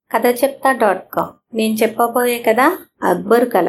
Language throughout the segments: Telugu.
కథచెప్తా.com నేను చెప్పబోయే కథ అక్బర్ కళ.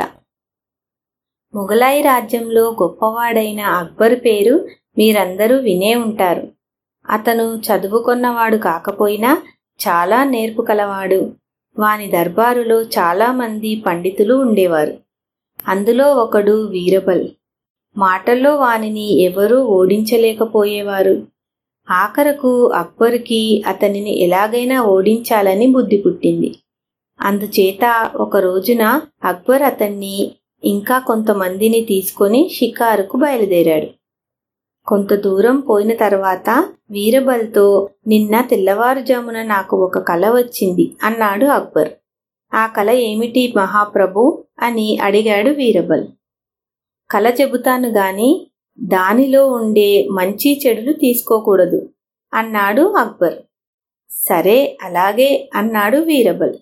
మొఘలాయి రాజ్యంలో గొప్పవాడైన అక్బర్ పేరు మీరందరూ వినే ఉంటారు. అతను చదువుకొన్నవాడు కాకపోయినా చాలా నేర్పు కలవాడు. వాని దర్బారులో చాలామంది పండితులు ఉండేవారు. అందులో ఒకడు వీరబల్. మాటల్లో వానిని ఎవరూ ఓడించలేకపోయేవారు. ఆఖరకు అక్బర్కి అతనిని ఎలాగైనా ఓడించాలని బుద్ధి పుట్టింది. అందుచేత ఒక రోజున అక్బర్ అతన్ని ఇంకా కొంతమందిని తీసుకొని షికారుకు బయలుదేరాడు. కొంత దూరం పోయిన తర్వాత వీరబల్తో, నిన్న తెల్లవారుజామున నాకు ఒక కల వచ్చింది అన్నాడు అక్బర్. ఆ కల ఏమిటి మహాప్రభు అని అడిగాడు వీరబల్. కల చెబుతాను గాని దానిలో ఉండే మంచి చెడులు తీసుకోకూడదు అన్నాడు అక్బర్. సరే అలాగే అన్నాడు వీరబల్.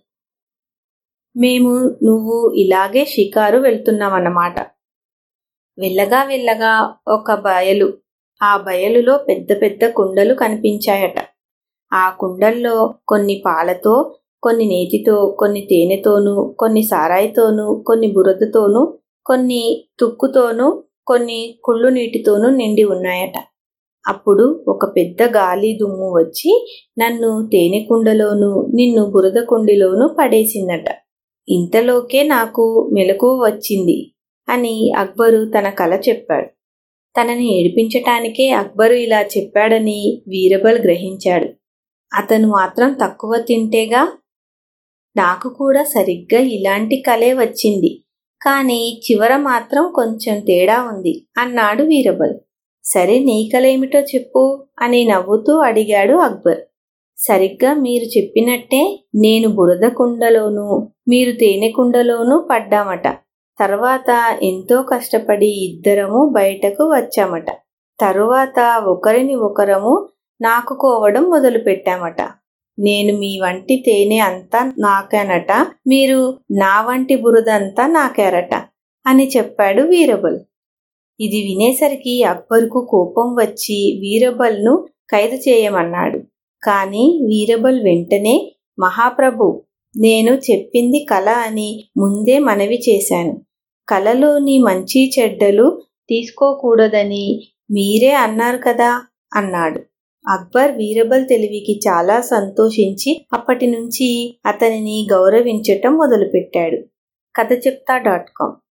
మేము నువ్వు ఇలాగే షికారు వెళ్తున్నామన్నమాట. వెళ్ళగా వెళ్ళగా ఒక బయలు. ఆ బయలులో పెద్ద పెద్ద కుండలు కనిపించాయట. ఆ కుండల్లో కొన్ని పాలతో, కొన్ని నేతితో, కొన్ని తేనెతోనూ, కొన్ని సారాయితోనూ, కొన్ని బురదతోనూ, కొన్ని తుక్కుతోనూ, కొన్ని కుళ్ళు నీటితోనూ నిండి ఉన్నాయట. అప్పుడు ఒక పెద్ద గాలి దుమ్ము వచ్చి నన్ను తేనె కుండలోనూ నిన్ను బురద కుండిలోనూ పడేసిందట. ఇంతలోకే నాకు మెలకువ వచ్చింది అని అక్బరు తన కల చెప్పాడు. తనని ఏడిపించటానికే అక్బరు ఇలా చెప్పాడని వీరబల్ గ్రహించాడు. అతను మాత్రం తక్కువ తింటేగా. నాకు కూడా సరిగ్గా ఇలాంటి కలే వచ్చింది, కానీ చివర మాత్రం కొంచెం తేడా ఉంది అన్నాడు వీరబల్. సరే నీ కలేమిటో చెప్పు అని నవ్వుతూ అడిగాడు అక్బర్. సరిగ్గా మీరు చెప్పినట్టే నేను బురద కుండలోనూ మీరు తేనె కుండలోనూ పడ్డామట. తర్వాత ఎంతో కష్టపడి ఇద్దరము బయటకు వచ్చామట. తరువాత ఒకరిని ఒకరము నాకుకోవడం మొదలుపెట్టామట. నేను మీ వంటి తేనె అంతా నాకానట, మీరు నా వంటి బురద అంతా నాకారట అని చెప్పాడు వీరబల్. ఇది వినేసరికి అక్బర్కు కోపం వచ్చి వీరబల్ను ఖైదు చేయమన్నాడు. కానీ వీరబల్ వెంటనే, మహాప్రభు, నేను చెప్పింది కల అని ముందే మనవి చేశాను. కలలోని మంచి చెడ్డలు తీసుకోకూడదని మీరే అన్నారు కదా అన్నాడు. అక్బర్ వీరబల్ తెలివికి చాలా సంతోషించి అప్పటి నుంచి అతనిని గౌరవించటం మొదలుపెట్టాడు. కథచెప్తా.com